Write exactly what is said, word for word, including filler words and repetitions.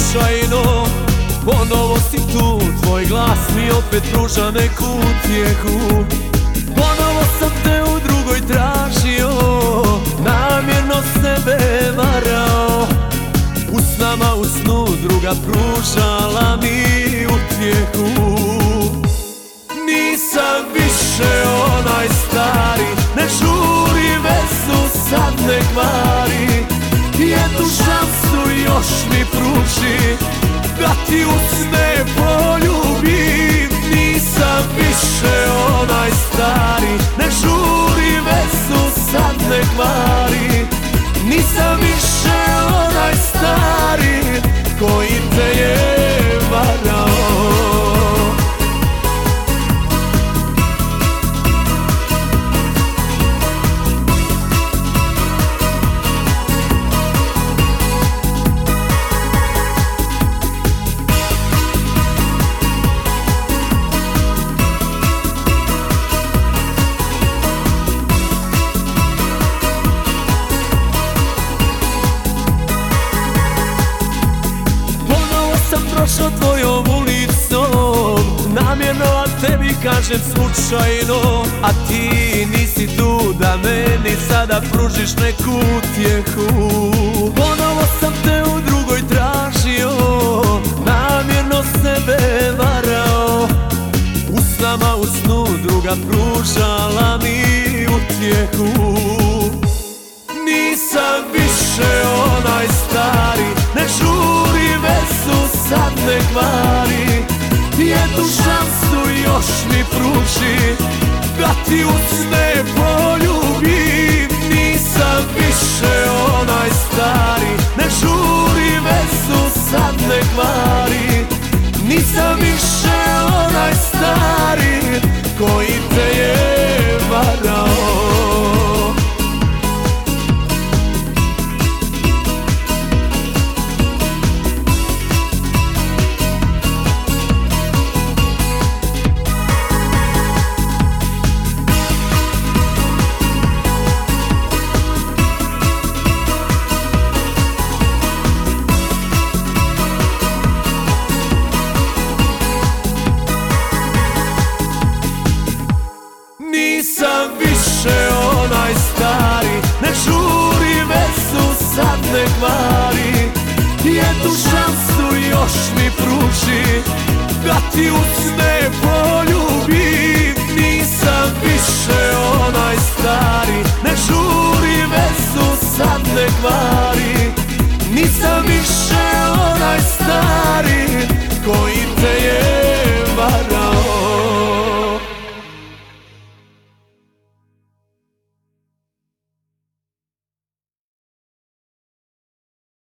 slučajno, ponovo si tu, tvoj glas mi opet pruža neku utjehu. Ponovo sam te u drugoj tražio, namjerno sebe varao. U snama u snu druga pružala mi utjehu. Nisam više onaj stari, ne žuri vezu, sad ne kvari. Jednu šansu još mi pruži, da ti u sne poljubim. Nisam više onaj stari, ne žuri vezu, sad ne kvari. Nisam više onaj stari, koji te je varao. Prošao tvojom ulicom, namjerno, a tebi kažem slučajno. A ti nisi tu da meni sada pružiš neku utjehu. Ponovo sam te u drugoj tražio, namjerno sebe varao. U snama u snu druga pružala mi utjehu. Nisam više onaj stari, ne žuri vezu, sad ne kvari. Jednu šansu još mi pruži, da ti u sne poljubim. Nisam više onaj stari, ne žuri vezu, sad ne kvari. Nisam više onaj stari, koji te je varao. Nisam više onaj stari, ne žuri vezu, sad ne kvari. Jednu šansu još mi pruži, da ti u sne poljubim. Nisam više onaj stari, ne žuri vezu, sad ne kvari. Nisam više onaj stari, koji